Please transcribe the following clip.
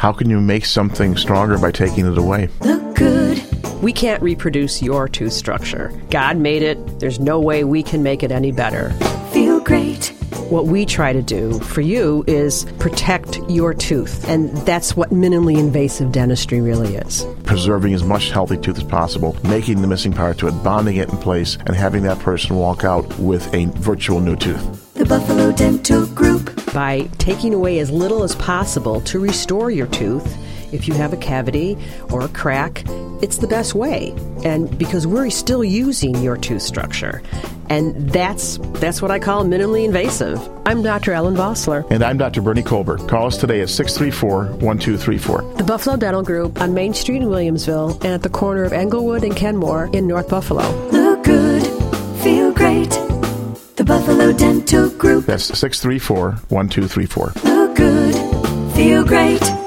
How can you make something stronger by taking it away? Look good. We can't reproduce your tooth structure. God made it. There's no way we can make it any better. Feel great. What we try to do for you is protect your tooth, and that's what minimally invasive dentistry really is. Preserving as much healthy tooth as possible, making the missing part to it, bonding it in place, and having that person walk out with a virtual new tooth. The Buffalo Dental Group. By taking away as little as possible to restore your tooth, if you have a cavity or a crack, it's the best way. And because we're still using your tooth structure. And that's what I call minimally invasive. I'm Dr. Ellen Vossler. And I'm Dr. Bernie Colbert. Call us today at 634-1234. The Buffalo Dental Group on Main Street in Williamsville and at the corner of Englewood and Kenmore in North Buffalo. Look good. Feel great. The Buffalo Dental Group. That's 634-1234. Look good. Feel great.